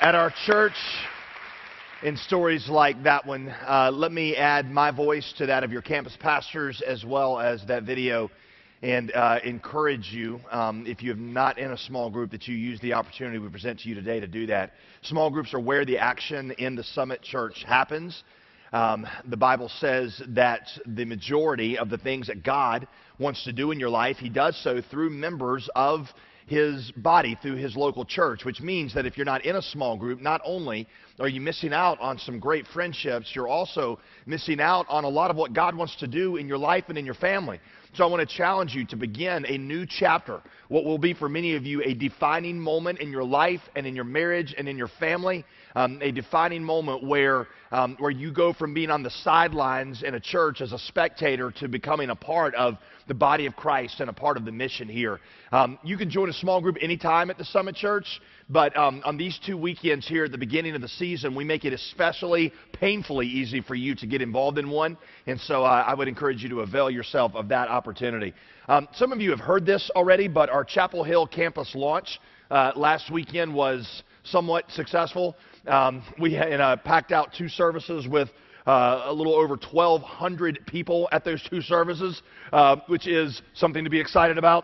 At our church, in stories like that one, let me add my voice to that of your campus pastors as well as that video, and encourage you, if you have not in a small group, that you use the opportunity we present to you today to do that. Small groups are where the action in the Summit Church happens. The Bible says that the majority of the things that God wants to do in your life, He does so through members of His body, through His local church, which means that if you're not in a small group, not only are you missing out on some great friendships, you're also missing out on a lot of what God wants to do in your life and in your family. So I want to challenge you to begin a new chapter, what will be for many of you a defining moment in your life and in your marriage and in your family, a defining moment where you go from being on the sidelines in a church as a spectator to becoming a part of the body of Christ and a part of the mission here. You can join a small group anytime at the Summit Church, but on these 2 weekends here at the beginning of the season, we make it especially painfully easy for you to get involved in one, and so I would encourage you to avail yourself of that opportunity. Some of you have heard this already, but our Chapel Hill campus launch last weekend was somewhat successful. We had packed out 2 services with a little over 1,200 people at those 2 services, which is something to be excited about.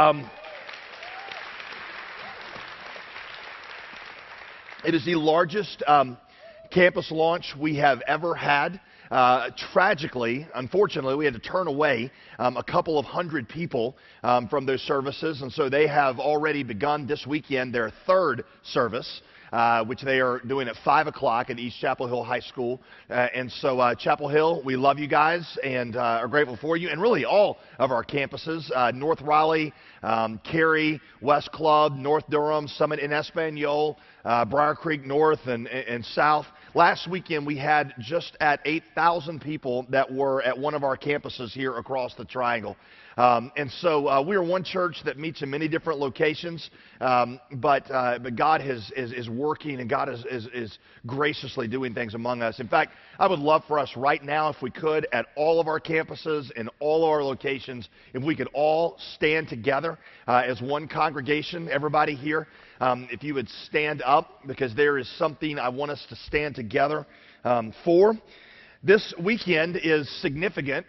It is the largest campus launch we have ever had. Tragically, unfortunately, we had to turn away a couple of hundred people from those services, and so they have already begun this weekend their 3rd service, which they are doing at 5 o'clock at East Chapel Hill High School. And so Chapel Hill, we love you guys and are grateful for you. And really all of our campuses, North Raleigh, Cary, West Club, North Durham, Summit in Espanol, Briar Creek North and South. Last weekend we had just at 8,000 people that were at one of our campuses here across the Triangle. And so we are one church that meets in many different locations, but God is working, and God is graciously doing things among us. In fact, I would love for us right now, if we could, at all of our campuses and all of our locations, if we could all stand together as one congregation, everybody here. If you would stand up, because there is something I want us to stand together for. This weekend is significant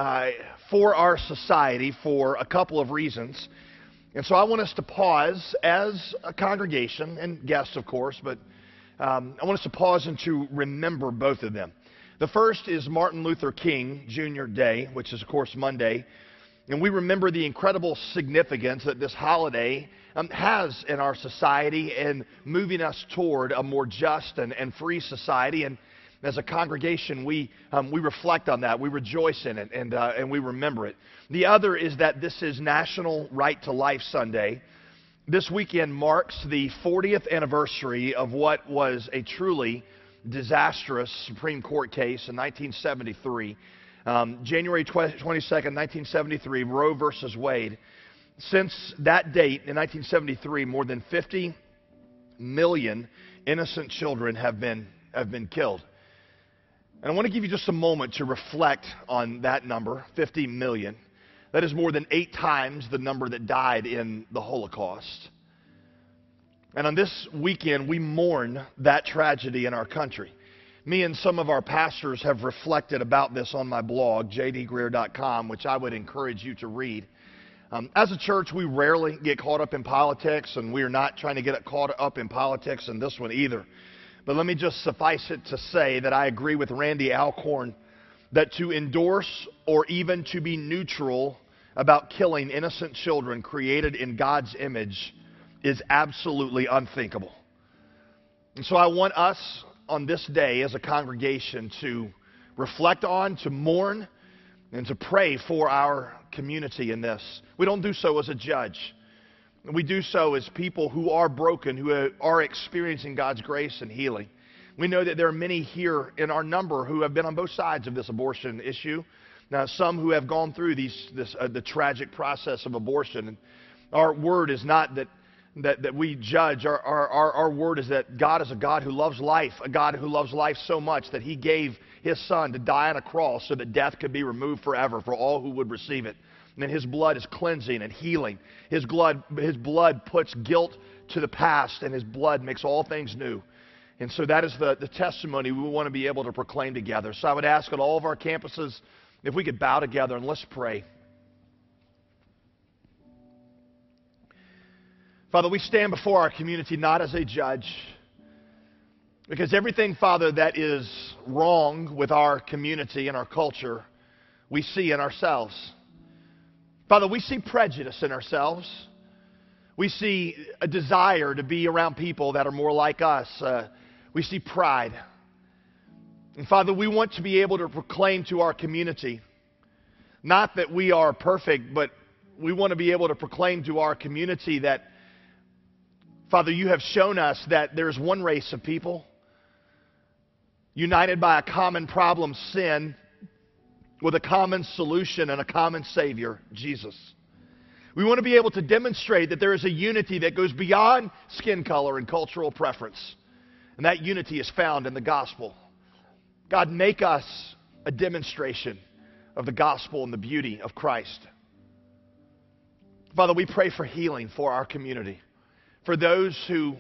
for our society for a couple of reasons. And so I want us to pause as a congregation, and guests, of course, but I want us to pause and to remember both of them. The first is Martin Luther King Jr. Day, which is, of course, Monday. And we remember the incredible significance that this holiday has in our society and moving us toward a more just and free society. And as a congregation, we reflect on that, we rejoice in it, and we remember it. The other is that this is National Right to Life Sunday. This weekend marks the 40th anniversary of what was a truly disastrous Supreme Court case in 1973. January 22nd, 1973, Roe versus Wade. Since that date, in 1973, more than 50 million innocent children have been killed. And I want to give you just a moment to reflect on that number, 50 million. That is more than 8 times the number that died in the Holocaust. And on this weekend, we mourn that tragedy in our country. Me and some of our pastors have reflected about this on my blog, jdgreer.com, which I would encourage you to read. As a church, we rarely get caught up in politics, and we are not trying to get caught up in politics in this one either. But let me just suffice it to say that I agree with Randy Alcorn that to endorse or even to be neutral about killing innocent children created in God's image is absolutely unthinkable. And so I want us on this day as a congregation to reflect on, to mourn, and to pray for our community in this. We don't do so as a judge. We do so as people who are broken, who are experiencing God's grace and healing. We know that there are many here in our number who have been on both sides of this abortion issue. Now, some who have gone through the tragic process of abortion. And our word is not that we judge. Our word is that God is a God who loves life, a God who loves life so much that He gave His Son to die on a cross so that death could be removed forever for all who would receive it. And His blood is cleansing and healing. His blood puts guilt to the past, and his blood makes all things new. And so that is the testimony we want to be able to proclaim together. So I would ask at all of our campuses if we could bow together and let's pray. Father, we stand before our community not as a judge, because everything, Father, that is wrong with our community and our culture, we see in ourselves. Father, we see prejudice in ourselves. We see a desire to be around people that are more like us. We see pride. And Father, we want to be able to proclaim to our community, not that we are perfect, but we want to be able to proclaim to our community that, Father, you have shown us that there's one race of people united by a common problem, sin, with a common solution and a common Savior, Jesus. We want to be able to demonstrate that there is a unity that goes beyond skin color and cultural preference. And that unity is found in the gospel. God, make us a demonstration of the gospel and the beauty of Christ. Father, we pray for healing for our community. For those who,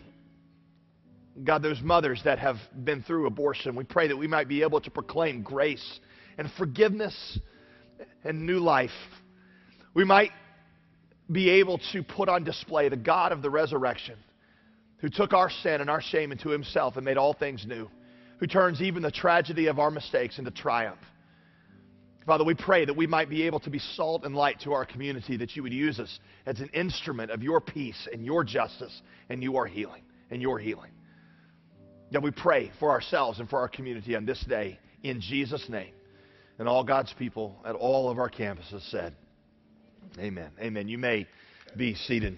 God, those mothers that have been through abortion, we pray that we might be able to proclaim grace and forgiveness and new life. We might be able to put on display the God of the resurrection, who took our sin and our shame into himself and made all things new, who turns even the tragedy of our mistakes into triumph. Father, we pray that we might be able to be salt and light to our community, that you would use us as an instrument of your peace and your justice and your healing. Yeah, we pray for ourselves and for our community on this day in Jesus' name. And all God's people at all of our campuses said, amen. Amen. You may be seated.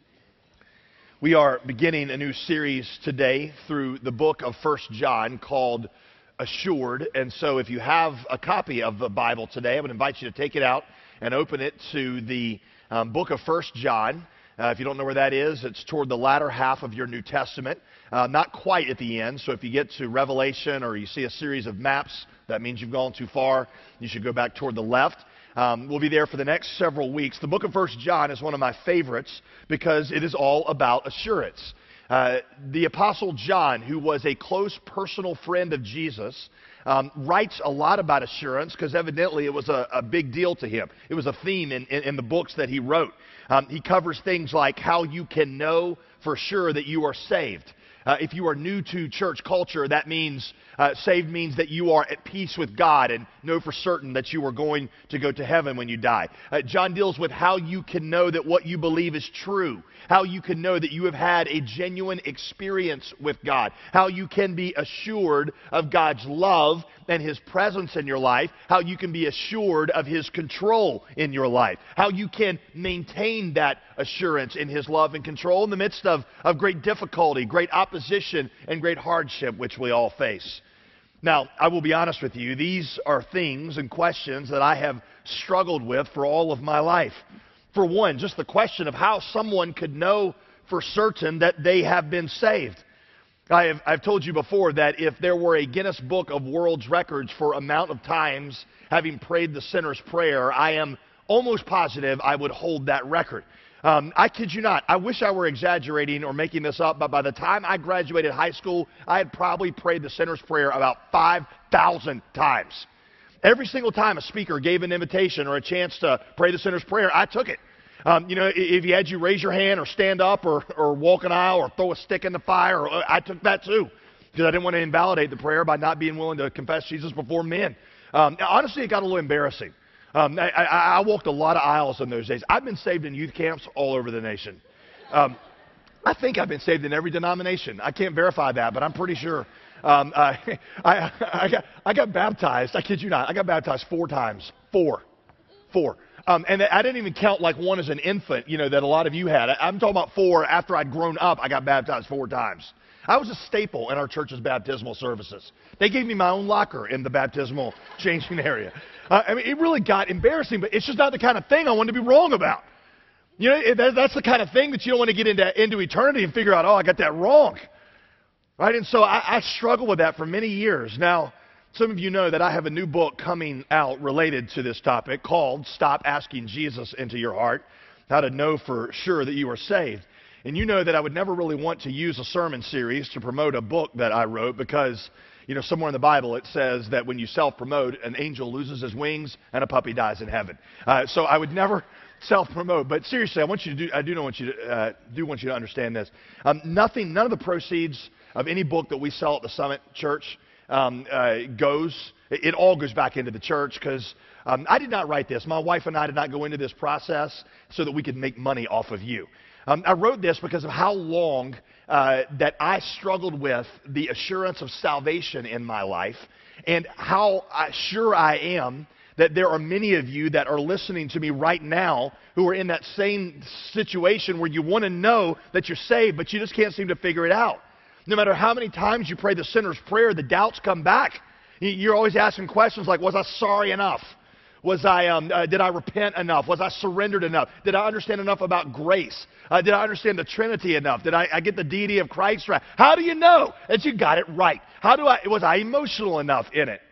We are beginning a new series today through the book of 1 John called Assured. And so if you have a copy of the Bible today, I would invite you to take it out and open it to the book of 1 John. If you don't know where that is, it's toward the latter half of your New Testament. Not quite at the end, so if you get to Revelation or you see a series of maps, that means you've gone too far. You should go back toward the left. We'll be there for the next several weeks. The book of 1 John is one of my favorites because it is all about assurance. The Apostle John, who was a close personal friend of Jesus, writes a lot about assurance because evidently it was a big deal to him. It was a theme in the books that he wrote. He covers things like how you can know for sure that you are saved. If you are new to church culture, that means saved means that you are at peace with God and know for certain that you are going to go to heaven when you die. John deals with how you can know that what you believe is true, how you can know that you have had a genuine experience with God, how you can be assured of God's love and his presence in your life, how you can be assured of his control in your life, how you can maintain that assurance in his love and control in the midst of great difficulty, great opposition, and great hardship, which we all face. Now, I will be honest with you, these are things and questions that I have struggled with for all of my life. For one, just the question of how someone could know for certain that they have been saved. I've told you before that if there were a Guinness Book of World Records for amount of times having prayed the sinner's prayer, I am almost positive I would hold that record. I kid you not. I wish I were exaggerating or making this up, but by the time I graduated high school, I had probably prayed the sinner's prayer about 5,000 times. Every single time a speaker gave an invitation or a chance to pray the sinner's prayer, I took it. If he had you raise your hand or stand up or walk an aisle or throw a stick in the fire, I took that too, because I didn't want to invalidate the prayer by not being willing to confess Jesus before men. Honestly, it got a little embarrassing. I walked a lot of aisles in those days. I've been saved in youth camps all over the nation. I think I've been saved in every denomination. I can't verify that, but I'm pretty sure. I got baptized. I kid you not. I got baptized 4 times. Four. And I didn't even count like one as an infant, that a lot of you had. I'm talking about 4 after I'd grown up. I got baptized 4 times. I was a staple in our church's baptismal services. They gave me my own locker in the baptismal changing area. It really got embarrassing, but it's just not the kind of thing I wanted to be wrong about. That's the kind of thing that you don't want to get into eternity and figure out, I got that wrong. Right? And so I struggled with that for many years. Now, some of you know that I have a new book coming out related to this topic called Stop Asking Jesus Into Your Heart, How to Know for Sure That You Are Saved. And you know that I would never really want to use a sermon series to promote a book that I wrote because, somewhere in the Bible it says that when you self-promote, an angel loses his wings and a puppy dies in heaven. So I would never self-promote. But seriously, I want you to want you to understand this. None of the proceeds of any book that we sell at the Summit Church it all goes back into the church because I did not write this. My wife and I did not go into this process so that we could make money off of you. I wrote this because of how long that I struggled with the assurance of salvation in my life, and how sure I am that there are many of you that are listening to me right now who are in that same situation where you want to know that you're saved, but you just can't seem to figure it out. No matter how many times you pray the sinner's prayer, the doubts come back. You're always asking questions like, was I sorry enough? Did I repent enough? Was I surrendered enough? Did I understand enough about grace? Did I understand the Trinity enough? Did I get the deity of Christ right? How do you know that you got it right? Was I emotional enough in it?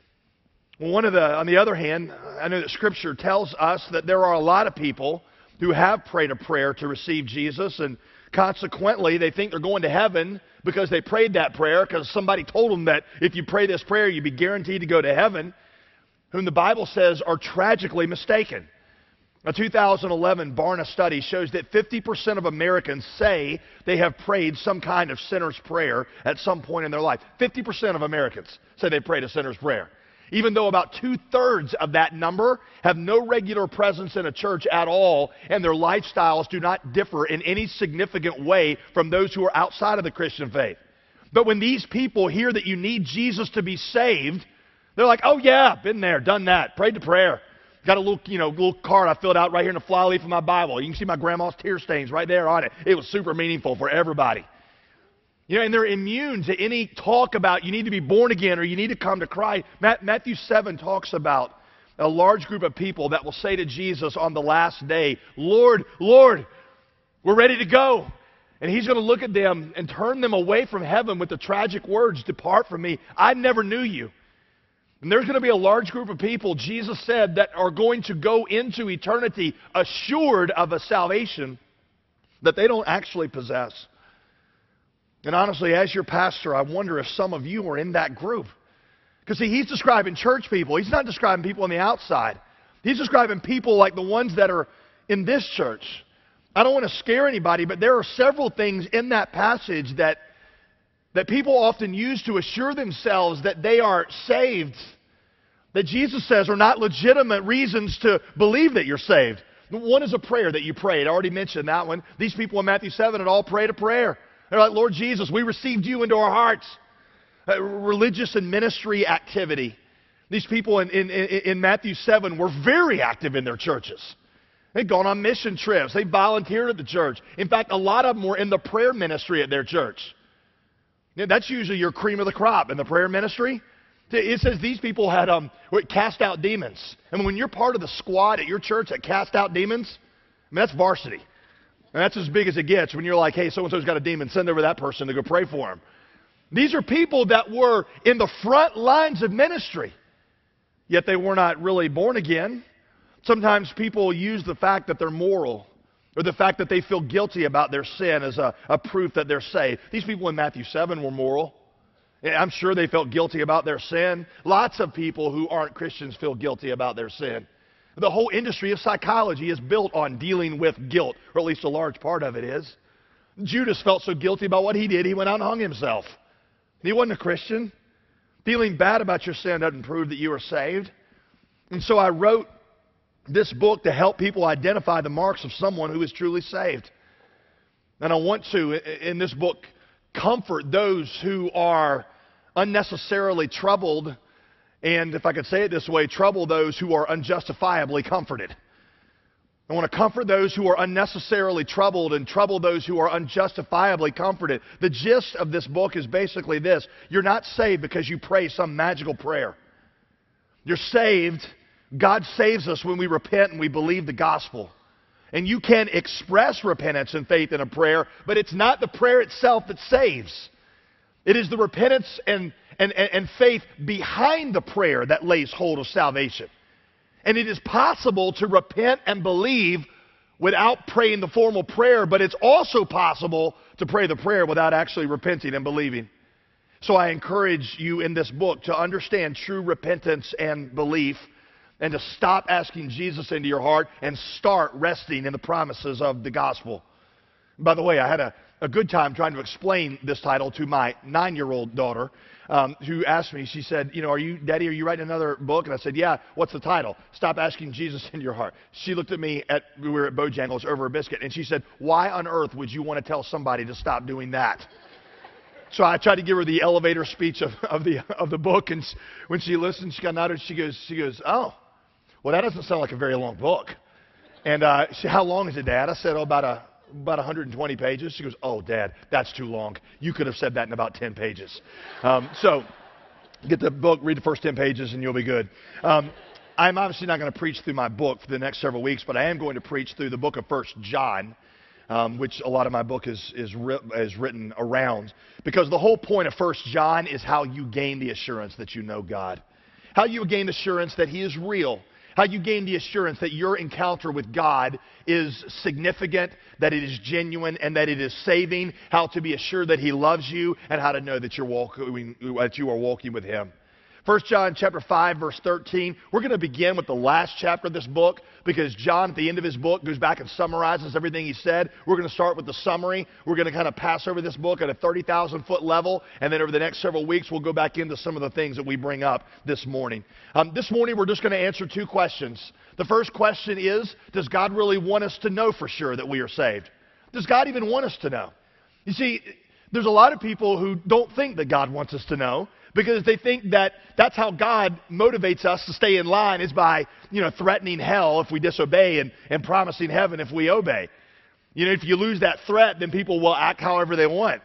Well, on the other hand, I know that Scripture tells us that there are a lot of people who have prayed a prayer to receive Jesus, and consequently, they think they're going to heaven because they prayed that prayer because somebody told them that if you pray this prayer, you'd be guaranteed to go to heaven, whom the Bible says are tragically mistaken. A 2011 Barna study shows that 50% of Americans say they have prayed some kind of sinner's prayer at some point in their life. 50% of Americans say they prayed a sinner's prayer, even though about 2/3 of that number have no regular presence in a church at all, and their lifestyles do not differ in any significant way from those who are outside of the Christian faith. But when these people hear that you need Jesus to be saved, they're like, oh yeah, been there, done that, prayed the prayer. Got a little card I filled out right here in the flyleaf of my Bible. You can see my grandma's tear stains right there on it. It was super meaningful for everybody. And they're immune to any talk about you need to be born again or you need to come to Christ. Matthew 7 talks about a large group of people that will say to Jesus on the last day, Lord, Lord, we're ready to go. And He's going to look at them and turn them away from heaven with the tragic words, depart from me, I never knew you. And there's going to be a large group of people, Jesus said, that are going to go into eternity assured of a salvation that they don't actually possess. And honestly, as your pastor, I wonder if some of you are in that group. Because see, He's describing church people. He's not describing people on the outside. He's describing people like the ones that are in this church. I don't want to scare anybody, but there are several things in that passage that people often use to assure themselves that they are saved, that Jesus says are not legitimate reasons to believe that you're saved. One is a prayer that you prayed. I already mentioned that one. These people in Matthew 7 had all prayed a prayer. They're like, Lord Jesus, we received you into our hearts. Religious and ministry activity. These people in Matthew 7 were very active in their churches. They'd gone on mission trips. They volunteered at the church. In fact, a lot of them were in the prayer ministry at their church. That's usually your cream of the crop in the prayer ministry. It says these people had cast out demons. And when you're part of the squad at your church that cast out demons, that's varsity. And that's as big as it gets when you're like, hey, so-and-so's got a demon, send over that person to go pray for him. These are people that were in the front lines of ministry, yet they were not really born again. Sometimes people use the fact that they're moral or the fact that they feel guilty about their sin as a proof that they're saved. These people in Matthew 7 were moral. I'm sure they felt guilty about their sin. Lots of people who aren't Christians feel guilty about their sin. The whole industry of psychology is built on dealing with guilt, or at least a large part of it is. Judas felt so guilty about what he did, he went out and hung himself. He wasn't a Christian. Feeling bad about your sin doesn't prove that you are saved. And so I wrote this book to help people identify the marks of someone who is truly saved. And I want to, in this book, comfort those who are unnecessarily troubled, and if I could say it this way, trouble those who are unjustifiably comforted. I want to comfort those who are unnecessarily troubled and trouble those who are unjustifiably comforted. The gist of this book is basically this. You're not saved because you pray some magical prayer. You're saved. God saves us when we repent and we believe the gospel. And you can express repentance and faith in a prayer, but it's not the prayer itself that saves. It is the repentance and faith behind the prayer that lays hold of salvation. And it is possible to repent and believe without praying the formal prayer, but it's also possible to pray the prayer without actually repenting and believing. So I encourage you in this book to understand true repentance and belief, and to stop asking Jesus into your heart and start resting in the promises of the gospel. By the way, I had a good time trying to explain this title to my 9-year-old daughter, who asked me, she said, Daddy, are you writing another book? And I said, yeah. What's the title? Stop asking Jesus into your heart. She looked at me, we were at Bojangles over a biscuit, and she said, why on earth would you want to tell somebody to stop doing that? So I tried to give her the elevator speech of the book, and when she listened, she got nodded. She goes, oh, well, that doesn't sound like a very long book. And she said, how long is it, Dad? I said, about 120 pages. She goes, oh, Dad, that's too long. You could have said that in about 10 pages. So get the book, read the first 10 pages, and you'll be good. I'm obviously not going to preach through my book for the next several weeks, but I am going to preach through the book of 1 John, which a lot of my book is written around. Because the whole point of 1 John is how you gain the assurance that you know God. How you gain assurance that He is real. How you gain the assurance that your encounter with God is significant, that it is genuine, and that it is saving. How to be assured that He loves you, and how to know that you are walking with Him. 1 John chapter 5, verse 13. We're going to begin with the last chapter of this book, because John, at the end of his book, goes back and summarizes everything he said. We're going to start with the summary. We're going to kind of pass over this book at a 30,000-foot level, and then over the next several weeks, we'll go back into some of the things that we bring up this morning. This morning, we're just going to answer 2 questions. The first question is, does God really want us to know for sure that we are saved? Does God even want us to know? You see, there's a lot of people who don't think that God wants us to know, because they think that that's how God motivates us to stay in line, is by, threatening hell if we disobey and promising heaven if we obey. If you lose that threat, then people will act however they want.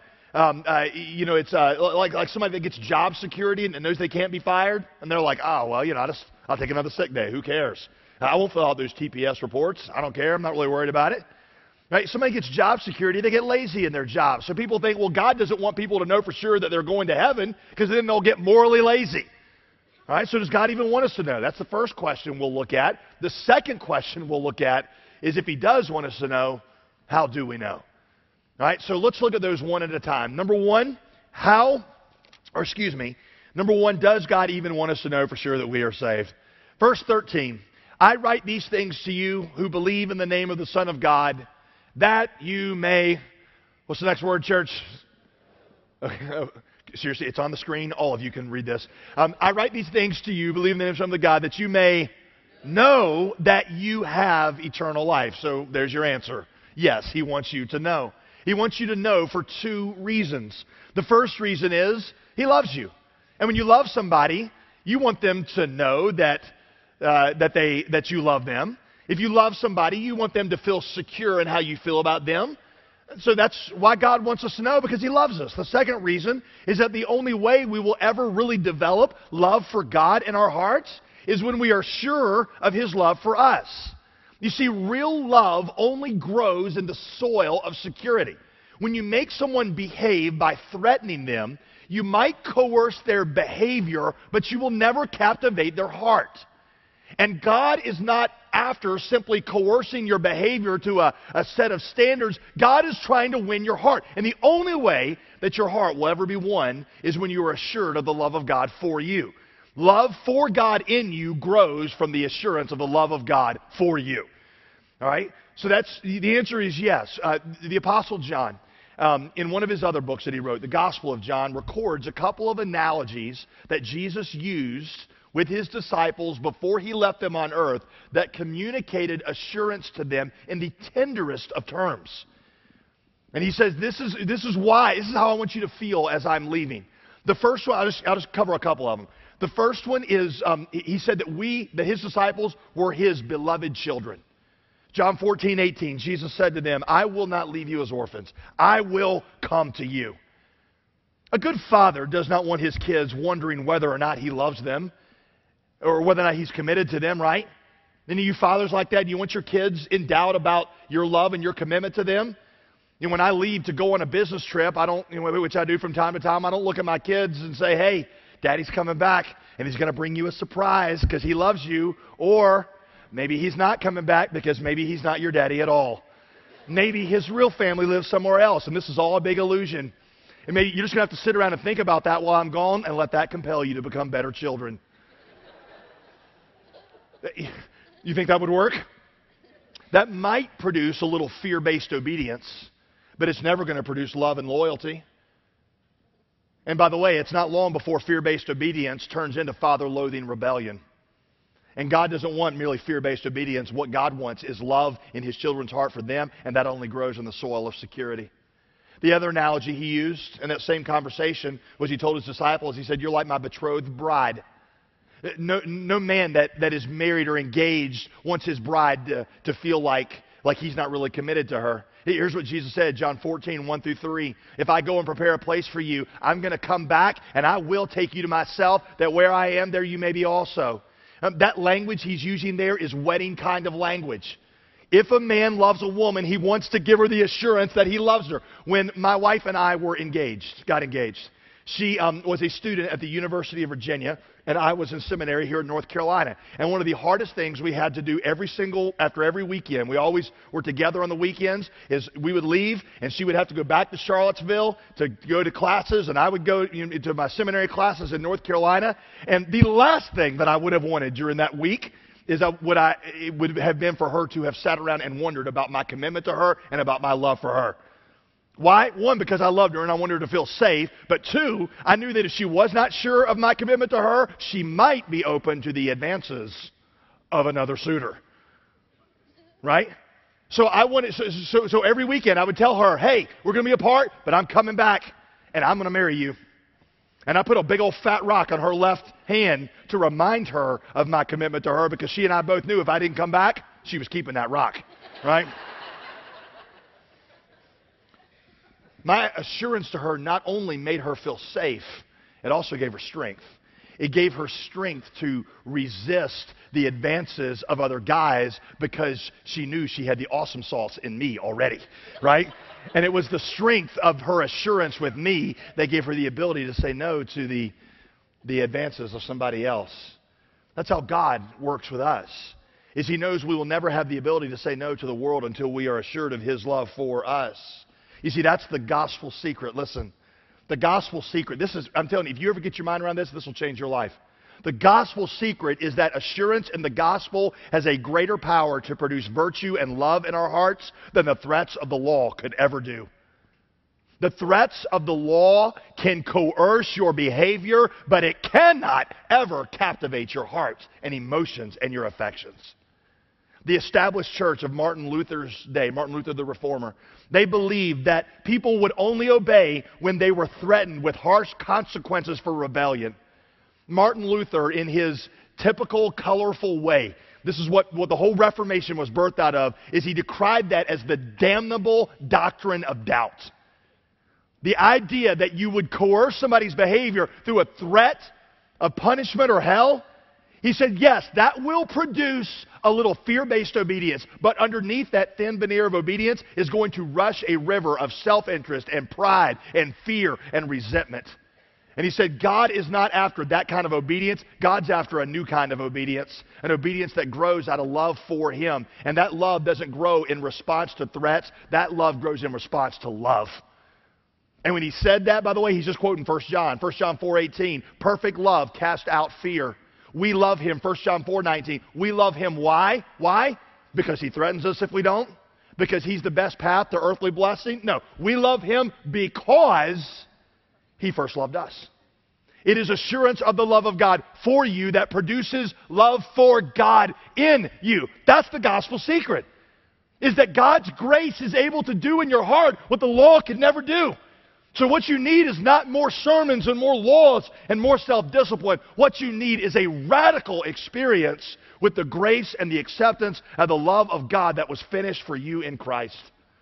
It's like somebody that gets job security and knows they can't be fired, and they're like, oh, well, I'll take another sick day. Who cares? I won't fill out those TPS reports. I don't care. I'm not really worried about it. Right? Somebody gets job security, they get lazy in their job. So people think, well, God doesn't want people to know for sure that they're going to heaven, because then they'll get morally lazy. All right? So does God even want us to know? That's the first question we'll look at. The second question we'll look at is, if He does want us to know, how do we know? All right? So let's look at those one at a time. Number one, does God even want us to know for sure that we are saved? Verse 13, I write these things to you who believe in the name of the Son of God, that you may, what's the next word, church? Seriously, it's on the screen. All of you can read this. I write these things to you, believe in the name of the Son of God, that you may know that you have eternal life. So there's your answer. Yes, He wants you to know. He wants you to know for 2 reasons. The first reason is He loves you. And when you love somebody, you want them to know that you love them. If you love somebody, you want them to feel secure in how you feel about them. So that's why God wants us to know, because He loves us. The second reason is that the only way we will ever really develop love for God in our hearts is when we are sure of His love for us. You see, real love only grows in the soil of security. When you make someone behave by threatening them, you might coerce their behavior, but you will never captivate their heart. And God is not after simply coercing your behavior to a set of standards. God is trying to win your heart. And the only way that your heart will ever be won is when you are assured of the love of God for you. Love for God in you grows from the assurance of the love of God for you. All right? So the answer is yes. The Apostle John, in one of his other books that he wrote, the Gospel of John, records a couple of analogies that Jesus used with His disciples before He left them on earth that communicated assurance to them in the tenderest of terms. And he says, this is how I want you to feel as I'm leaving. The first one, I'll just cover a couple of them. The first one is, he said that His disciples were His beloved children. John 14:18, Jesus said to them, I will not leave you as orphans. I will come to you. A good father does not want his kids wondering whether or not he loves them, or whether or not he's committed to them, right? Any of you fathers like that, you want your kids in doubt about your love and your commitment to them? When I leave to go on a business trip, I don't, which I do from time to time, I don't look at my kids and say, hey, Daddy's coming back, and he's going to bring you a surprise because he loves you. Or maybe he's not coming back because maybe he's not your daddy at all. Maybe his real family lives somewhere else, and this is all a big illusion. And maybe you're just going to have to sit around and think about that while I'm gone and let that compel you to become better children. You think that would work? That might produce a little fear-based obedience, but it's never going to produce love and loyalty. And by the way, it's not long before fear-based obedience turns into father-loathing rebellion. And God doesn't want merely fear-based obedience. What God wants is love in His children's heart for them, and that only grows in the soil of security. The other analogy He used in that same conversation was He told His disciples, He said, you're like my betrothed bride. No man that is married or engaged wants his bride to feel like he's not really committed to her. Here's what Jesus said, John 14, 1 through 3. If I go and prepare a place for you, I'm going to come back and I will take you to myself, that where I am, there you may be also. That language He's using there is wedding kind of language. If a man loves a woman, he wants to give her the assurance that he loves her. When my wife and I got engaged, she was a student at the University of Virginia, and I was in seminary here in North Carolina. And one of the hardest things we had to do after every weekend, we always were together on the weekends, is we would leave, and she would have to go back to Charlottesville to go to classes, and I would go to my seminary classes in North Carolina. And the last thing that I would have wanted during that week is it would have been for her to have sat around and wondered about my commitment to her and about my love for her. Why? One, because I loved her and I wanted her to feel safe. But two, I knew that if she was not sure of my commitment to her, she might be open to the advances of another suitor. Right? So every weekend I would tell her, hey, we're going to be apart, but I'm coming back and I'm going to marry you. And I put a big old fat rock on her left hand to remind her of my commitment to her, because she and I both knew if I didn't come back, she was keeping that rock. Right? My assurance to her not only made her feel safe, it also gave her strength. It gave her strength to resist the advances of other guys, because she knew she had the awesome sauce in me already, right? And it was the strength of her assurance with me that gave her the ability to say no to the advances of somebody else. That's how God works with us, is He knows we will never have the ability to say no to the world until we are assured of His love for us. You see, that's the gospel secret. Listen, the gospel secret. I'm telling you, if you ever get your mind around this will change your life. The gospel secret is that assurance in the gospel has a greater power to produce virtue and love in our hearts than the threats of the law could ever do. The threats of the law can coerce your behavior, but it cannot ever captivate your heart and emotions and your affections. The established church of Martin Luther's day, Martin Luther the Reformer, they believed that people would only obey when they were threatened with harsh consequences for rebellion. Martin Luther, in his typical colorful way, this is what the whole Reformation was birthed out of, is he decried that as the damnable doctrine of doubt. The idea that you would coerce somebody's behavior through a threat of punishment or hell. He said, yes, that will produce a little fear-based obedience, but underneath that thin veneer of obedience is going to rush a river of self-interest and pride and fear and resentment. And he said, God is not after that kind of obedience. God's after a new kind of obedience, an obedience that grows out of love for Him. And that love doesn't grow in response to threats. That love grows in response to love. And when he said that, by the way, he's just quoting 1 John 4:18, perfect love casts out fear. We love Him, 1 John 4:19. We love Him. Why? Why? Because He threatens us if we don't? Because He's the best path to earthly blessing? No. We love Him because He first loved us. It is assurance of the love of God for you that produces love for God in you. That's the gospel secret, is that God's grace is able to do in your heart what the law could never do. So what you need is not more sermons and more laws and more self-discipline. What you need is a radical experience with the grace and the acceptance and the love of God that was finished for you in Christ.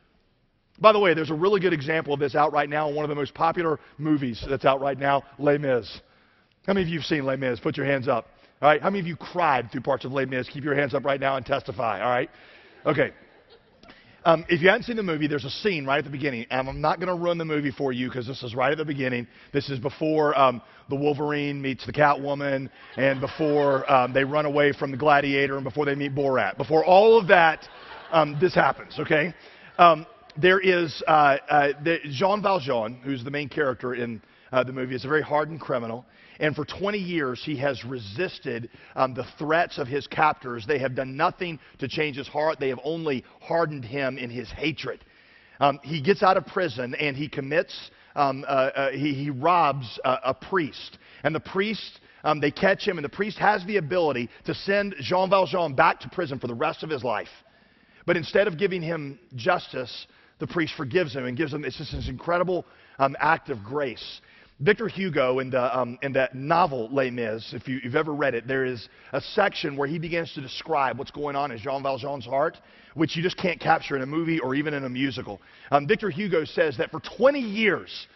By the way, there's a really good example of this out right now in one of the most popular movies that's out right now, Les Mis. How many of you have seen Les Mis? Put your hands up. All right. How many of you cried through parts of Les Mis? Keep your hands up right now and testify. All right. Okay. If you haven't seen the movie, there's a scene right at the beginning. And I'm not going to ruin the movie for you because this is right at the beginning. This is before the Wolverine meets the Catwoman, and before they run away from the Gladiator, and before they meet Borat. Before all of that, this happens, okay? There is Jean Valjean, who's the main character in the movie, is a very hardened criminal. And for 20 years, he has resisted the threats of his captors. They have done nothing to change his heart. They have only hardened him in his hatred. He gets out of prison and he commits, he robs a priest. And the priest, they catch him, and the priest has the ability to send Jean Valjean back to prison for the rest of his life. But instead of giving him justice, the priest forgives him and gives him, it's just this incredible act of grace. Victor Hugo, in that novel Les Mis, if you've ever read it, there is a section where he begins to describe what's going on in Jean Valjean's heart, which you just can't capture in a movie or even in a musical. Victor Hugo says that for 20 years,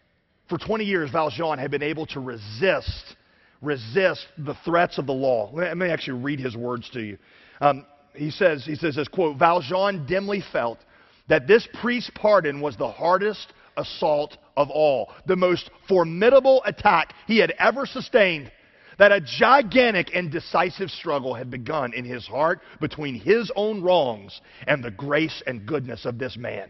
Valjean had been able to resist the threats of the law. Let me actually read his words to you. He says this, quote, Valjean dimly felt that this priest's pardon was the hardest assault of all, the most formidable attack he had ever sustained, that a gigantic and decisive struggle had begun in his heart between his own wrongs and the grace and goodness of this man.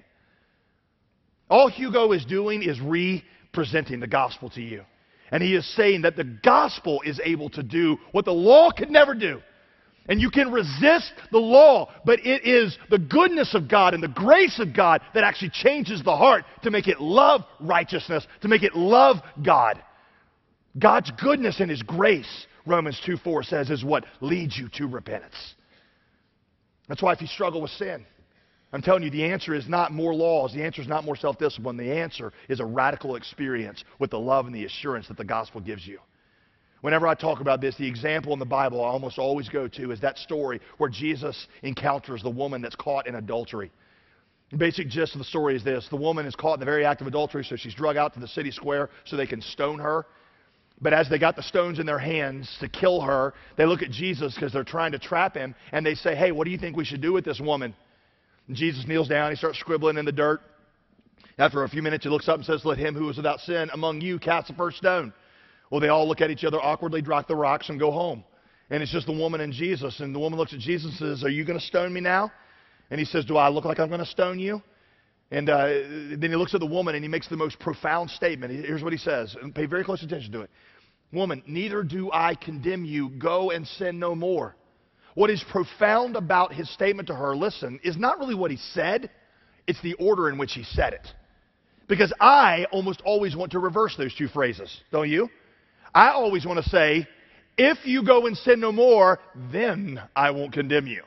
All Hugo is doing is representing the gospel to you. And he is saying that the gospel is able to do what the law could never do. And you can resist the law, but it is the goodness of God and the grace of God that actually changes the heart to make it love righteousness, to make it love God. God's goodness and His grace, Romans 2:4 says, is what leads you to repentance. That's why if you struggle with sin, I'm telling you, the answer is not more laws. The answer is not more self-discipline. The answer is a radical experience with the love and the assurance that the gospel gives you. Whenever I talk about this, the example in the Bible I almost always go to is that story where Jesus encounters the woman that's caught in adultery. The basic gist of the story is this. The woman is caught in the very act of adultery, so she's drug out to the city square so they can stone her. But as they got the stones in their hands to kill her, they look at Jesus because they're trying to trap him, and they say, hey, what do you think we should do with this woman? And Jesus kneels down, he starts scribbling in the dirt. After a few minutes, he looks up and says, let him who is without sin among you cast the first stone. Well, they all look at each other awkwardly, drop the rocks, and go home. And it's just the woman and Jesus. And the woman looks at Jesus and says, are you going to stone me now? And he says, do I look like I'm going to stone you? And then he looks at the woman and he makes the most profound statement. Here's what he says, and pay very close attention to it. Woman, neither do I condemn you. Go and sin no more. What is profound about his statement to her, listen, is not really what he said. It's the order in which he said it. Because I almost always want to reverse those two phrases, don't you? I always want to say, if you go and sin no more, then I won't condemn you.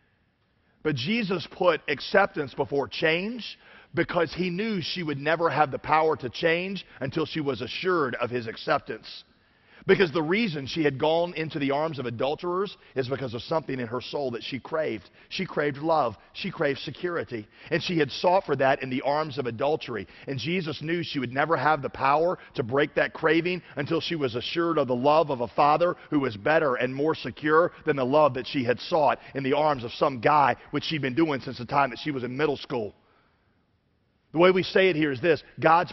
But Jesus put acceptance before change because he knew she would never have the power to change until she was assured of his acceptance. Because the reason she had gone into the arms of adulterers is because of something in her soul that she craved. She craved love. She craved security. And she had sought for that in the arms of adultery. And Jesus knew she would never have the power to break that craving until she was assured of the love of a Father who was better and more secure than the love that she had sought in the arms of some guy, which she'd been doing since the time that she was in middle school. The way we say it here is this. God's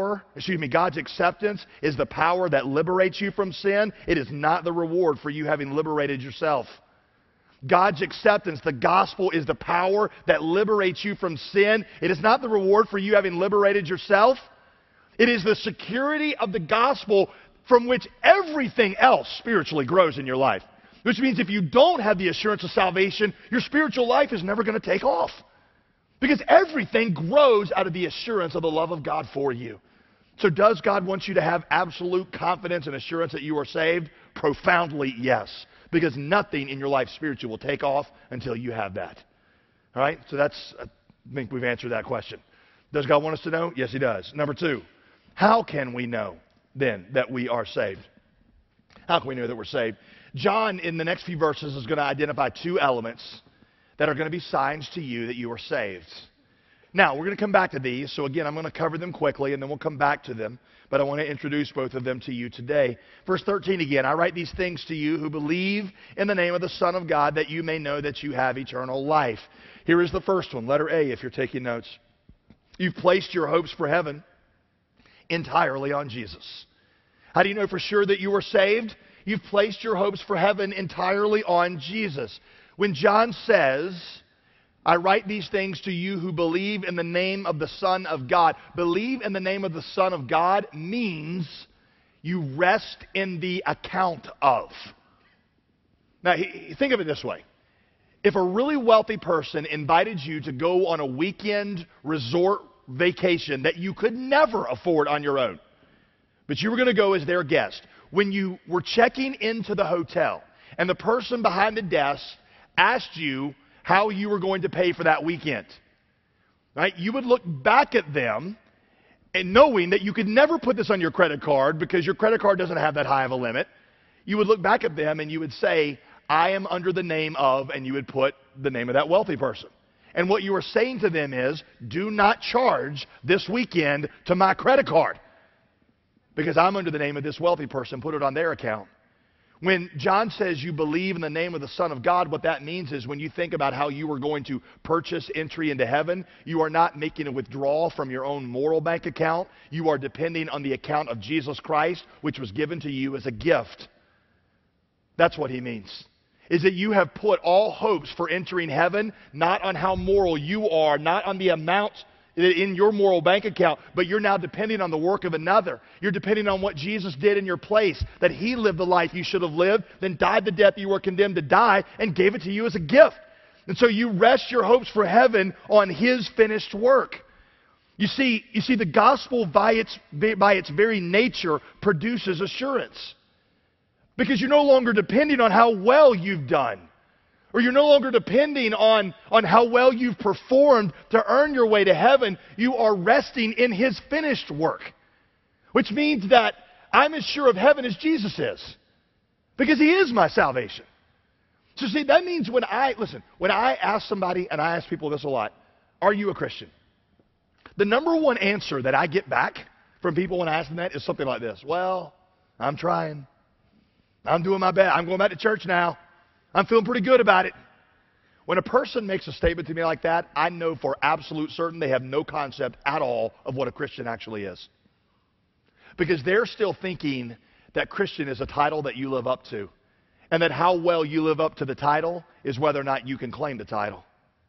acceptance is the power that liberates you from sin. It is not the reward for you having liberated yourself. God's acceptance, the gospel, is the power that liberates you from sin. It is not the reward for you having liberated yourself. It is the security of the gospel from which everything else spiritually grows in your life. Which means if you don't have the assurance of salvation, your spiritual life is never going to take off. Because everything grows out of the assurance of the love of God for you. So does God want you to have absolute confidence and assurance that you are saved? Profoundly, yes. Because nothing in your life spiritually will take off until you have that. All right? So I think we've answered that question. Does God want us to know? Yes, He does. Number two, how can we know then that we are saved? How can we know that we're saved? John, in the next few verses, is going to identify two elements that are going to be signs to you that you are saved. Now, we're going to come back to these. So again, I'm going to cover them quickly, and then we'll come back to them. But I want to introduce both of them to you today. Verse 13 again, I write these things to you who believe in the name of the Son of God, that you may know that you have eternal life. Here is the first one, letter A, if you're taking notes. You've placed your hopes for heaven entirely on Jesus. How do you know for sure that you are saved? You've placed your hopes for heaven entirely on Jesus. When John says, I write these things to you who believe in the name of the Son of God. Believe in the name of the Son of God means you rest in the account of. Now, think of it this way. If a really wealthy person invited you to go on a weekend resort vacation that you could never afford on your own, but you were going to go as their guest, when you were checking into the hotel and the person behind the desk asked you how you were going to pay for that weekend, right? You would look back at them and knowing that you could never put this on your credit card because your credit card doesn't have that high of a limit, you would look back at them and you would say, I am under the name of, and you would put the name of that wealthy person. And what you are saying to them is, do not charge this weekend to my credit card because I'm under the name of this wealthy person. Put it on their account. When John says you believe in the name of the Son of God, what that means is when you think about how you are going to purchase entry into heaven, you are not making a withdrawal from your own moral bank account. You are depending on the account of Jesus Christ, which was given to you as a gift. That's what he means. Is that you have put all hopes for entering heaven, not on how moral you are, not on the amount in your moral bank account, but you're now depending on the work of another. You're depending on what Jesus did in your place, that he lived the life you should have lived, then died the death you were condemned to die, and gave it to you as a gift. And so you rest your hopes for heaven on his finished work. You see, the gospel by its very nature produces assurance. Because you're no longer depending on how well you've done. Or you're no longer depending on how well you've performed to earn your way to heaven. You are resting in his finished work. Which means that I'm as sure of heaven as Jesus is. Because he is my salvation. So see, that means when I ask somebody, and I ask people this a lot, are you a Christian? The number one answer that I get back from people when I ask them that is something like this. Well, I'm trying. I'm doing my best. I'm going back to church now. I'm feeling pretty good about it. When a person makes a statement to me like that, I know for absolute certain they have no concept at all of what a Christian actually is. Because they're still thinking that Christian is a title that you live up to. And that how well you live up to the title is whether or not you can claim the title.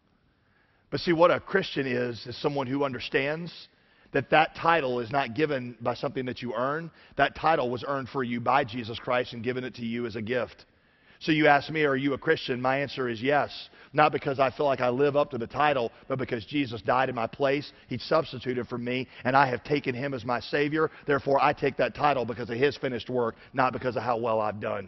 But see, what a Christian is someone who understands that title is not given by something that you earn. That title was earned for you by Jesus Christ and given it to you as a gift. So you ask me, are you a Christian? My answer is yes. Not because I feel like I live up to the title, but because Jesus died in my place. He substituted for me, and I have taken him as my Savior. Therefore, I take that title because of his finished work, not because of how well I've done.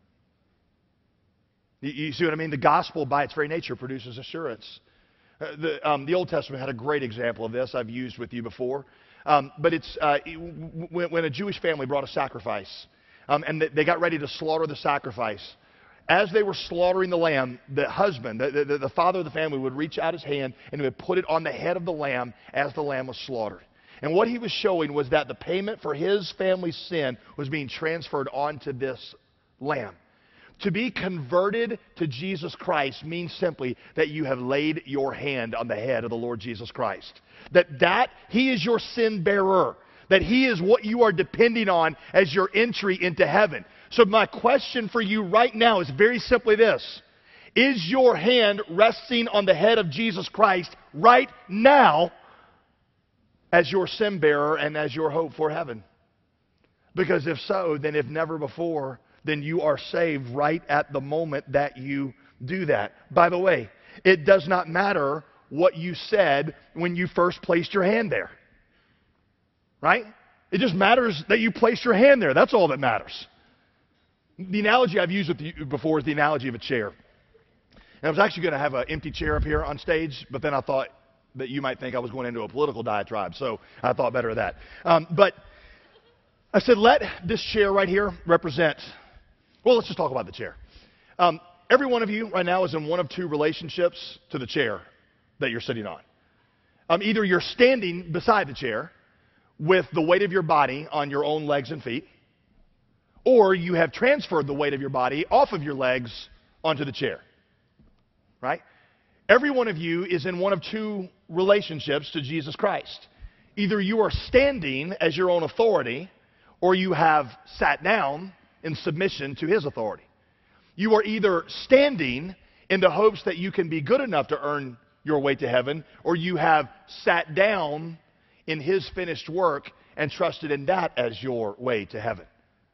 You see what I mean? The gospel, by its very nature, produces assurance. The Old Testament had a great example of this I've used with you before. But it's when a Jewish family brought a sacrifice, and they got ready to slaughter the sacrifice. As they were slaughtering the lamb, the husband, the father of the family, would reach out his hand and he would put it on the head of the lamb as the lamb was slaughtered. And what he was showing was that the payment for his family's sin was being transferred onto this lamb. To be converted to Jesus Christ means simply that you have laid your hand on the head of the Lord Jesus Christ. That he is your sin bearer. That he is what you are depending on as your entry into heaven. So my question for you right now is very simply this. Is your hand resting on the head of Jesus Christ right now as your sin bearer and as your hope for heaven? Because if so, then if never before, then you are saved right at the moment that you do that. By the way, it does not matter what you said when you first placed your hand there. Right? It just matters that you placed your hand there. That's all that matters. The analogy I've used with you before is the analogy of a chair. And I was actually going to have an empty chair up here on stage, but then I thought that you might think I was going into a political diatribe, so I thought better of that. But I said, let this chair right here represent... Well, let's just talk about the chair. Every one of you right now is in one of two relationships to the chair that you're sitting on. Either you're standing beside the chair with the weight of your body on your own legs and feet, or you have transferred the weight of your body off of your legs onto the chair. Right? Every one of you is in one of two relationships to Jesus Christ. Either you are standing as your own authority, or you have sat down in submission to his authority. You are either standing in the hopes that you can be good enough to earn your way to heaven, or you have sat down in his finished work and trusted in that as your way to heaven.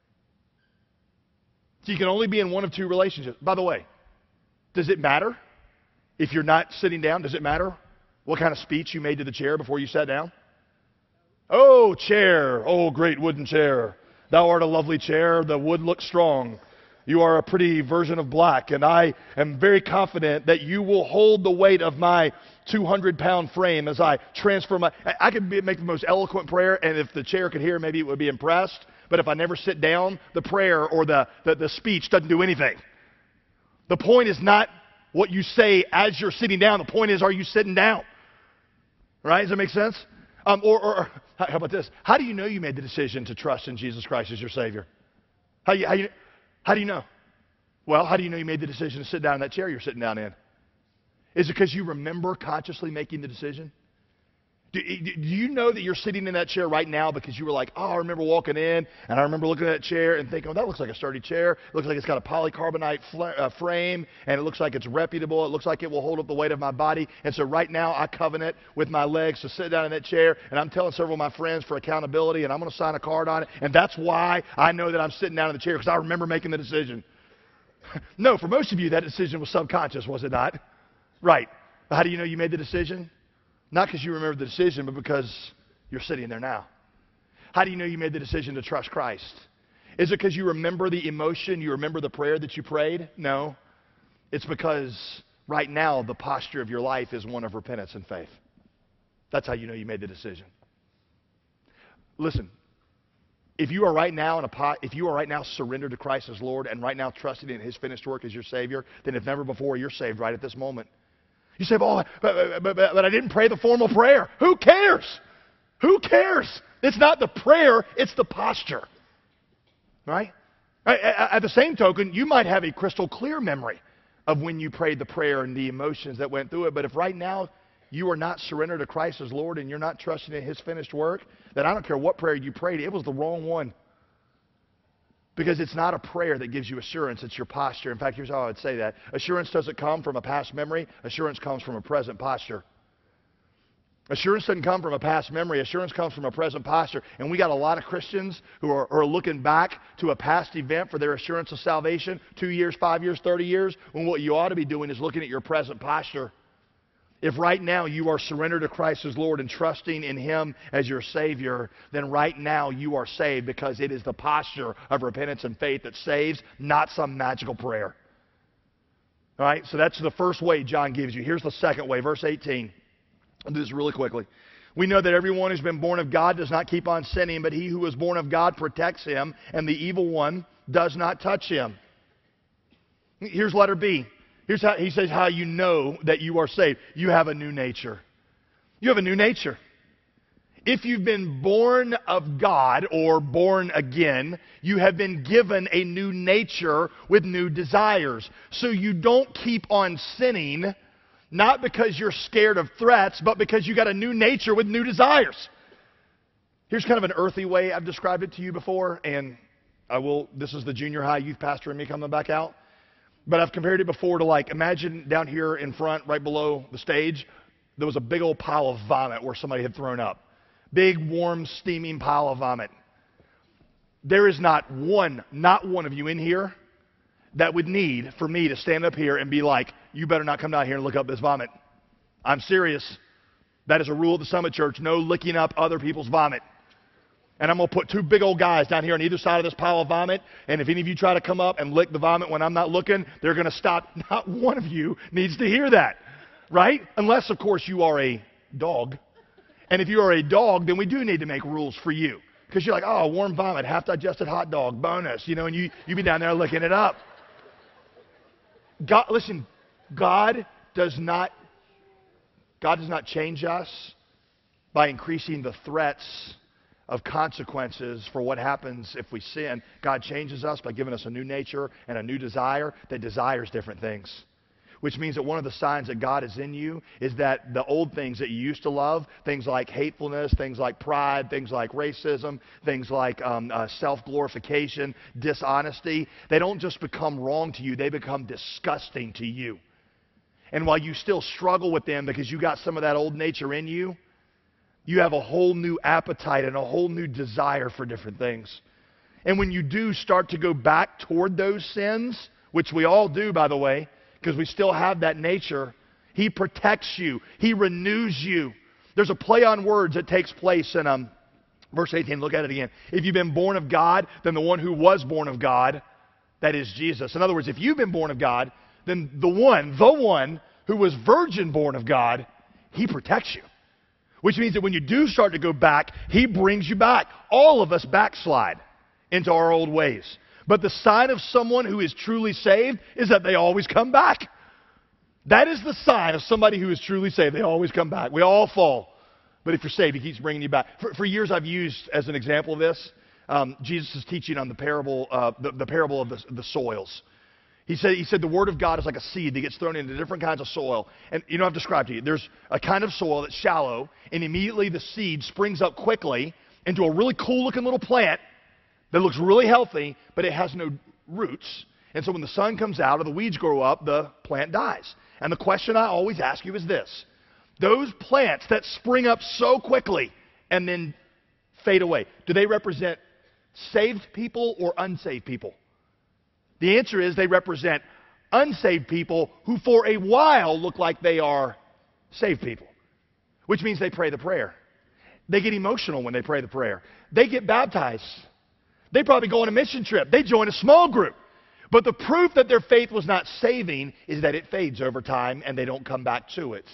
So you can only be in one of two relationships. By the way, does it matter if you're not sitting down? Does it matter what kind of speech you made to the chair before you sat down? Oh, chair, oh, great wooden chair. Thou art a lovely chair. The wood looks strong. You are a pretty version of black, and I am very confident that you will hold the weight of my 200-pound frame as I transfer my... I could make the most eloquent prayer, and if the chair could hear, maybe it would be impressed. But if I never sit down, the prayer or the speech doesn't do anything. The point is not what you say as you're sitting down. The point is, are you sitting down? Right? Does that make sense? Or how about this? How do you know you made the decision to trust in Jesus Christ as your Savior? How do you know? Well, how do you know you made the decision to sit down in that chair you're sitting down in? Is it because you remember consciously making the decision? Do you know that you're sitting in that chair right now because you were like, oh, I remember walking in, and I remember looking at that chair and thinking, oh, that looks like a sturdy chair. It looks like it's got a polycarbonate frame, and it looks like it's reputable. It looks like it will hold up the weight of my body. And so right now I covenant with my legs to sit down in that chair, and I'm telling several of my friends for accountability, and I'm going to sign a card on it. And that's why I know that I'm sitting down in the chair, because I remember making the decision. No, for most of you, that decision was subconscious, was it not? Right. How do you know you made the decision? Not because you remember the decision, but because you're sitting there now. How do you know you made the decision to trust Christ? Is it because you remember the emotion, you remember the prayer that you prayed? No. It's because right now the posture of your life is one of repentance and faith. That's how you know you made the decision. Listen, if you are right now surrendered to Christ as Lord and right now trusting in his finished work as your Savior, then if never before, you're saved right at this moment. You say, oh, but I didn't pray the formal prayer. Who cares? Who cares? It's not the prayer, it's the posture. Right? At the same token, you might have a crystal clear memory of when you prayed the prayer and the emotions that went through it. But if right now you are not surrendered to Christ as Lord and you're not trusting in his finished work, then I don't care what prayer you prayed, it was the wrong one. Because it's not a prayer that gives you assurance, it's your posture. In fact, here's how I would say that. Assurance doesn't come from a past memory. Assurance comes from a present posture. Assurance doesn't come from a past memory. Assurance comes from a present posture. And we got a lot of Christians who are looking back to a past event for their assurance of salvation, 2 years, 5 years, 30 years, when what you ought to be doing is looking at your present posture. If right now you are surrendered to Christ as Lord and trusting in him as your Savior, then right now you are saved, because it is the posture of repentance and faith that saves, not some magical prayer. All right, so that's the first way John gives you. Here's the second way, verse 18. I'll do this really quickly. We know that everyone who's been born of God does not keep on sinning, but he who is born of God protects him, and the evil one does not touch him. Here's letter B. Here's how he says how you know that you are saved. You have a new nature. You have a new nature. If you've been born of God or born again, you have been given a new nature with new desires. So you don't keep on sinning, not because you're scared of threats, but because you got a new nature with new desires. Here's kind of an earthy way I've described it to you before, and this is the junior high youth pastor in me coming back out. But I've compared it before to, like, imagine down here in front, right below the stage, there was a big old pile of vomit where somebody had thrown up. Big, warm, steaming pile of vomit. There is not one of you in here that would need for me to stand up here and be like, you better not come down here and look up this vomit. I'm serious. That is a rule of the Summit Church. No licking up other people's vomit. And I'm going to put two big old guys down here on either side of this pile of vomit. And if any of you try to come up and lick the vomit when I'm not looking, they're going to stop. Not one of you needs to hear that. Right? Unless, of course, you are a dog. And if you are a dog, then we do need to make rules for you. Because you're like, oh, warm vomit, half-digested hot dog, bonus. And you be down there licking it up. God, listen, God does not change us by increasing the threats of consequences for what happens if we sin. God changes us by giving us a new nature and a new desire that desires different things. which means that one of the signs that God is in you is that the old things that you used to love, things like hatefulness, things like pride, things like racism, things like self-glorification, dishonesty, they don't just become wrong to you, they become disgusting to you. And while you still struggle with them because you got some of that old nature in you, you have a whole new appetite and a whole new desire for different things. And when you do start to go back toward those sins, which we all do, by the way, because we still have that nature, He protects you. He renews you. There's a play on words that takes place in verse 18. Look at it again. If you've been born of God, then the one who was born of God, that is Jesus. In other words, if you've been born of God, then the one who was virgin born of God, He protects you. Which means that when you do start to go back, He brings you back. All of us backslide into our old ways. But the sign of someone who is truly saved is that they always come back. That is the sign of somebody who is truly saved. They always come back. We all fall. But if you're saved, He keeps bringing you back. For years I've used as an example of this, Jesus' teaching on the parable of the soils. He said the Word of God is like a seed that gets thrown into different kinds of soil. And I've described to you. There's a kind of soil that's shallow, and immediately the seed springs up quickly into a really cool-looking little plant that looks really healthy, but it has no roots. And so when the sun comes out or the weeds grow up, the plant dies. And the question I always ask you is this. Those plants that spring up so quickly and then fade away, do they represent saved people or unsaved people? The answer is they represent unsaved people who for a while look like they are saved people, which means they pray the prayer. They get emotional when they pray the prayer. They get baptized. They probably go on a mission trip. They join a small group. But the proof that their faith was not saving is that it fades over time and they don't come back to it.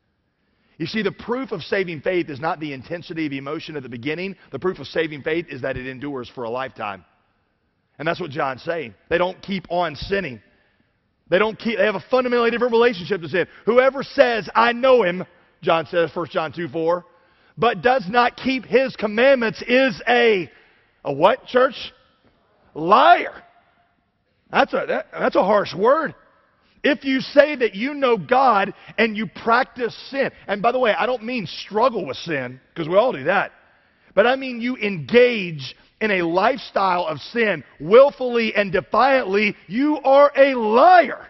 You see, the proof of saving faith is not the intensity of emotion at the beginning. The proof of saving faith is that it endures for a lifetime. And that's what John's saying. They don't keep on sinning. They have a fundamentally different relationship to sin. Whoever says, I know Him, John says, 1 John 2:4, but does not keep His commandments is a what, church? Liar. That's a harsh word. If you say that you know God and you practice sin, and by the way, I don't mean struggle with sin, because we all do that, but I mean you engage in a lifestyle of sin willfully and defiantly, you are a liar.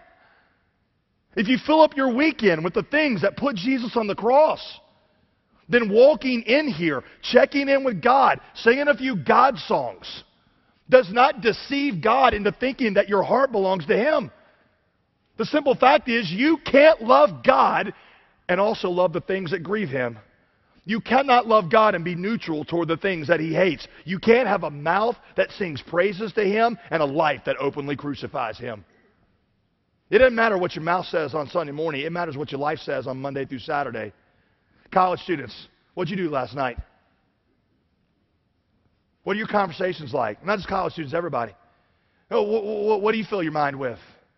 If you fill up your weekend with the things that put Jesus on the cross, then walking in here, checking in with God, singing a few God songs, does not deceive God into thinking that your heart belongs to Him. The simple fact is you can't love God and also love the things that grieve Him. You cannot love God and be neutral toward the things that He hates. You can't have a mouth that sings praises to Him and a life that openly crucifies Him. It doesn't matter what your mouth says on Sunday morning. It matters what your life says on Monday through Saturday. College students, what'd you do last night? What are your conversations like? Not just college students, everybody. What do you fill your mind with?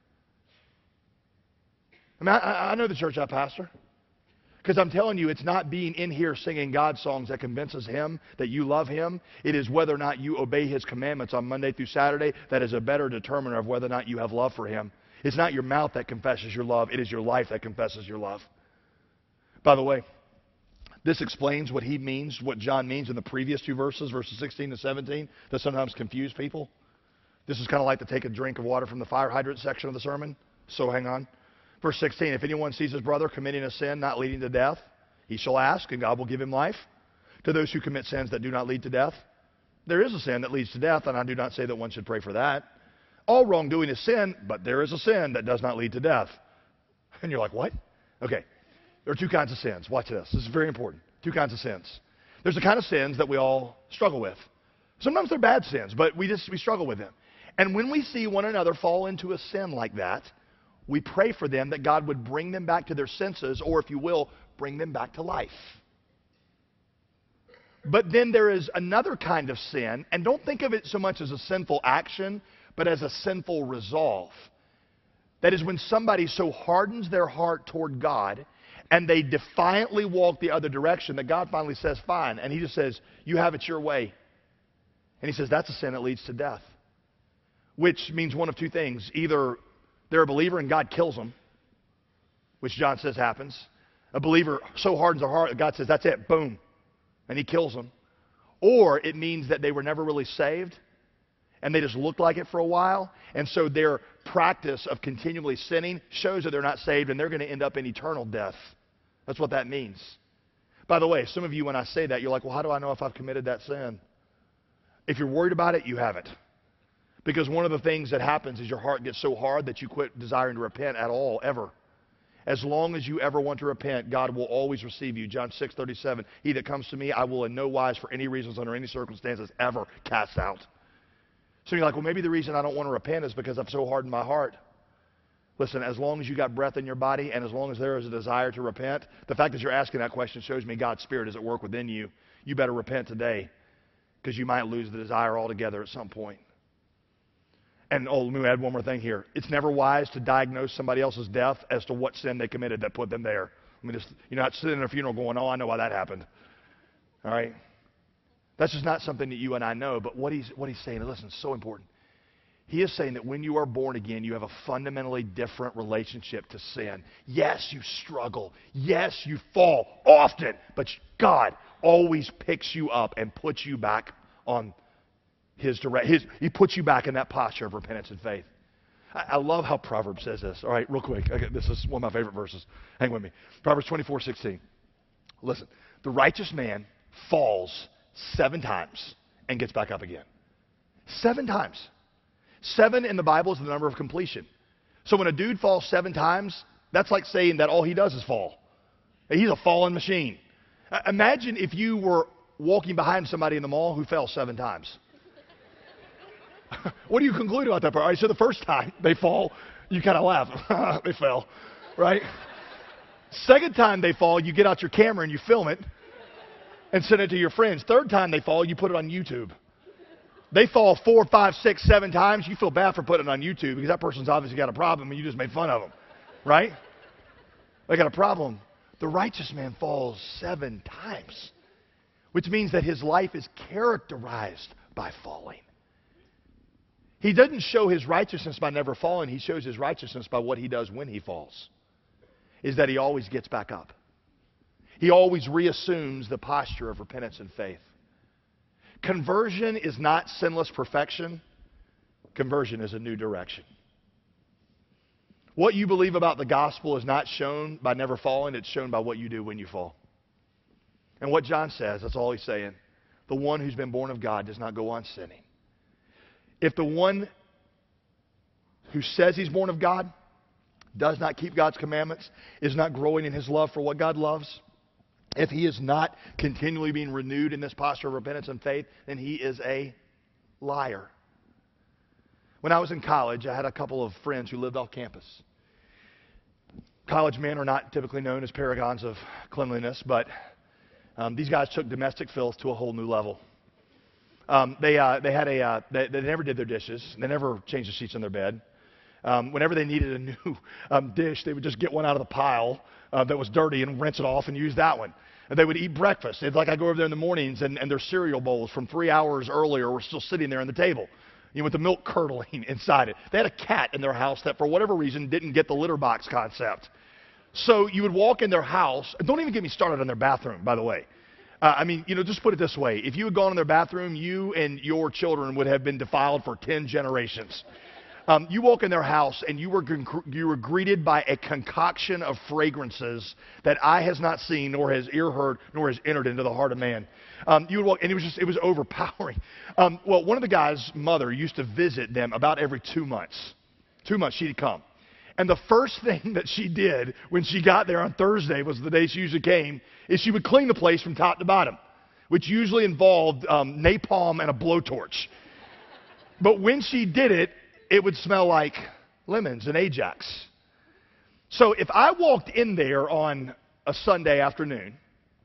I mean, I know the church I pastor. Because I'm telling you, it's not being in here singing God songs that convinces Him that you love Him. It is whether or not you obey His commandments on Monday through Saturday that is a better determiner of whether or not you have love for Him. It's not your mouth that confesses your love. It is your life that confesses your love. By the way, this explains what what John means in the previous two verses 16 to 17, that sometimes confuse people. This is kind of like the take a drink of water from the fire hydrant section of the sermon. So hang on. Verse 16, if anyone sees his brother committing a sin not leading to death, he shall ask, and God will give him life. To those who commit sins that do not lead to death, there is a sin that leads to death, and I do not say that one should pray for that. All wrongdoing is sin, but there is a sin that does not lead to death. And you're like, what? Okay, there are two kinds of sins. Watch this. This is very important. Two kinds of sins. There's the kind of sins that we all struggle with. Sometimes they're bad sins, but we struggle with them. And when we see one another fall into a sin like that, we pray for them that God would bring them back to their senses, or if you will, bring them back to life. But then there is another kind of sin, and don't think of it so much as a sinful action, but as a sinful resolve. That is when somebody so hardens their heart toward God, and they defiantly walk the other direction, that God finally says, fine. And He just says, you have it your way. And He says, that's a sin that leads to death. Which means one of two things. Either they're a believer and God kills them, which John says happens. A believer so hardens their heart that God says, that's it, boom, and he kills them. Or it means that they were never really saved, and they just looked like it for a while, and so their practice of continually sinning shows that they're not saved, and they're going to end up in eternal death. That's what that means. By the way, some of you, when I say that, you're like, well, how do I know if I've committed that sin? If you're worried about it, you haven't. Because one of the things that happens is your heart gets so hard that you quit desiring to repent at all, ever. As long as you ever want to repent, God will always receive you. John 6:37, he that comes to me, I will in no wise, for any reasons, under any circumstances, ever cast out. So you're like, well, maybe the reason I don't want to repent is because I've so hardened my heart. Listen, as long as you got breath in your body and as long as there is a desire to repent, the fact that you're asking that question shows me God's Spirit is at work within you. You better repent today because you might lose the desire altogether at some point. And let me add one more thing here. It's never wise to diagnose somebody else's death as to what sin they committed that put them there. I mean, you're not sitting in a funeral going, oh, I know why that happened. All right? That's just not something that you and I know. But what he's saying, listen, it's so important. He is saying that when you are born again, you have a fundamentally different relationship to sin. Yes, you struggle. Yes, you fall often. But God always picks you up and puts you back on he puts you back in that posture of repentance and faith. I love how Proverbs says this. All right, real quick. Okay, this is one of my favorite verses. Hang with me. Proverbs 24:16. Listen, the righteous man falls 7 times and gets back up again. 7 times. 7 in the Bible is the number of completion. So when a dude falls 7 times, that's like saying that all he does is fall. He's a fallen machine. Imagine if you were walking behind somebody in the mall who fell 7 times. What do you conclude about that part? All right, so the first time they fall, you kind of laugh. They fell, right? Second time they fall, you get out your camera and you film it and send it to your friends. Third time they fall, you put it on YouTube. They fall 4, 5, 6, 7 times. You feel bad for putting it on YouTube because that person's obviously got a problem and you just made fun of them, right? They got a problem. The righteous man falls 7 times, which means that his life is characterized by falling. He doesn't show his righteousness by never falling. He shows his righteousness by what he does when he falls, is that he always gets back up. He always reassumes the posture of repentance and faith. Conversion is not sinless perfection. Conversion is a new direction. What you believe about the gospel is not shown by never falling. It's shown by what you do when you fall. And what John says, that's all he's saying. The one who's been born of God does not go on sinning. If the one who says he's born of God does not keep God's commandments, is not growing in his love for what God loves, if he is not continually being renewed in this posture of repentance and faith, then he is a liar. When I was in college, I had a couple of friends who lived off campus. College men are not typically known as paragons of cleanliness, but these guys took domestic filth to a whole new level. They never did their dishes. They never changed the sheets on their bed. Whenever they needed a new dish, they would just get one out of the pile that was dirty and rinse it off and use that one. And they would eat breakfast. It's like I go over there in the mornings and their cereal bowls from 3 hours earlier were still sitting there on the table, with the milk curdling inside it. They had a cat in their house that for whatever reason didn't get the litter box concept. So you would walk in their house. Don't even get me started on their bathroom, by the way. Just put it this way. If you had gone in their bathroom, you and your children would have been defiled for 10 generations. You walk in their house and you were greeted by a concoction of fragrances that eye has not seen, nor has ear heard, nor has entered into the heart of man. You would walk, and it was overpowering. One of the guys' mother used to visit them about every 2 months. 2 months she'd come. And the first thing that she did when she got there on Thursday, was the day she usually came, is she would clean the place from top to bottom, which usually involved napalm and a blowtorch. But when she did it, it would smell like lemons and Ajax. So if I walked in there on a Sunday afternoon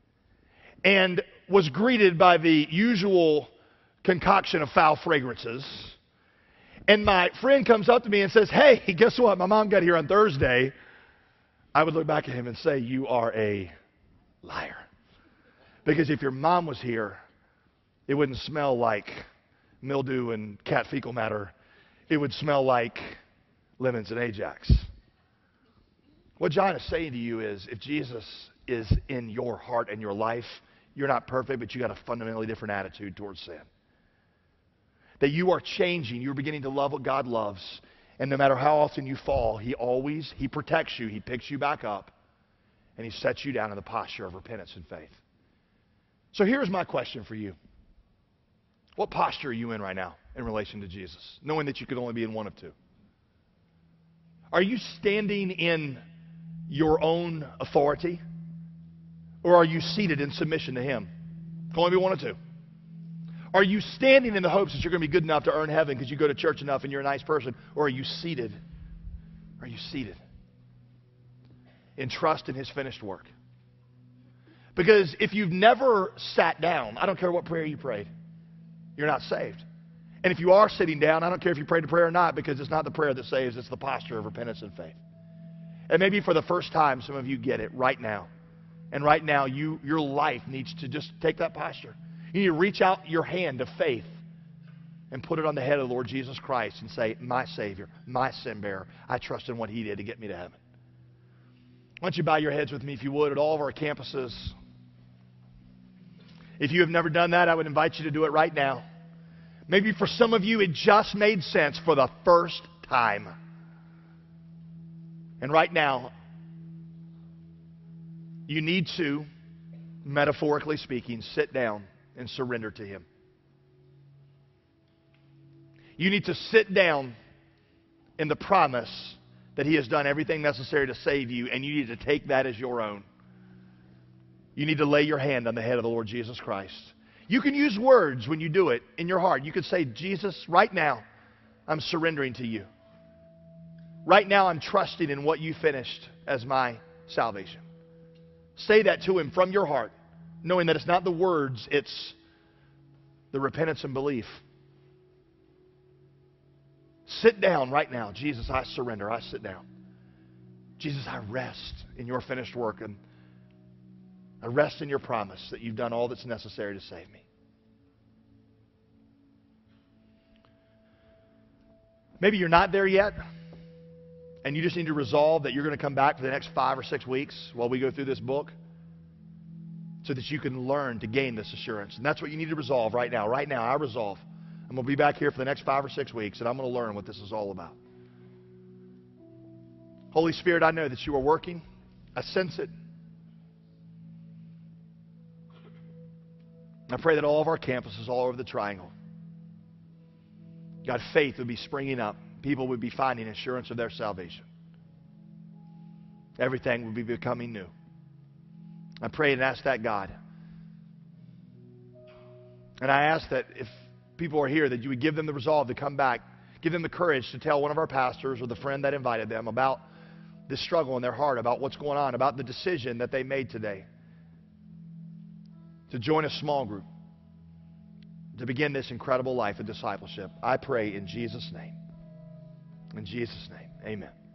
and was greeted by the usual concoction of foul fragrances, and my friend comes up to me and says, hey, guess what? My mom got here on Thursday. I would look back at him and say, you are a liar. Because if your mom was here, it wouldn't smell like mildew and cat fecal matter. It would smell like lemons and Ajax. What John is saying to you is, if Jesus is in your heart and your life, you're not perfect, but you got a fundamentally different attitude towards sin. That you are changing. You're beginning to love what God loves. And no matter how often you fall, He protects you. He picks you back up. And He sets you down in the posture of repentance and faith. So here's my question for you. What posture are you in right now in relation to Jesus, knowing that you could only be in one of two? Are you standing in your own authority? Or are you seated in submission to Him? It can only be one of two. Are you standing in the hopes that you're going to be good enough to earn heaven because you go to church enough and you're a nice person? Or are you seated? Are you seated in trust in His finished work? Because if you've never sat down, I don't care what prayer you prayed, you're not saved. And if you are sitting down, I don't care if you prayed a prayer or not, because it's not the prayer that saves, it's the posture of repentance and faith. And maybe for the first time, some of you get it right now. And right now, your life needs to just take that posture. You need to reach out your hand of faith and put it on the head of the Lord Jesus Christ and say, my Savior, my sin bearer, I trust in what He did to get me to heaven. Why don't you bow your heads with me, if you would, at all of our campuses. If you have never done that, I would invite you to do it right now. Maybe for some of you, it just made sense for the first time. And right now, you need to, metaphorically speaking, sit down and surrender to Him. You need to sit down in the promise that He has done everything necessary to save you, and you need to take that as your own. You need to lay your hand on the head of the Lord Jesus Christ. You can use words when you do it in your heart. You could say, Jesus, right now, I'm surrendering to You. Right now, I'm trusting in what You finished as my salvation. Say that to Him from your heart, knowing that it's not the words, it's the repentance and belief. Sit down right now. Jesus, I surrender. I sit down. Jesus, I rest in Your finished work, and I rest in Your promise that You've done all that's necessary to save me. Maybe you're not there yet, and you just need to resolve that you're going to come back for the next 5 or 6 weeks while we go through this book so that you can learn to gain this assurance. And that's what you need to resolve right now. Right now, I resolve. I'm going to be back here for the next 5 or 6 weeks, and I'm going to learn what this is all about. Holy Spirit, I know that You are working. I sense it. I pray that all of our campuses all over the Triangle, God, faith would be springing up. People would be finding assurance of their salvation. Everything would be becoming new. I pray and ask that, God. And I ask that if people are here, that You would give them the resolve to come back. Give them the courage to tell one of our pastors or the friend that invited them about this struggle in their heart, about what's going on, about the decision that they made today to join a small group, to begin this incredible life of discipleship. I pray in Jesus' name. In Jesus' name, amen.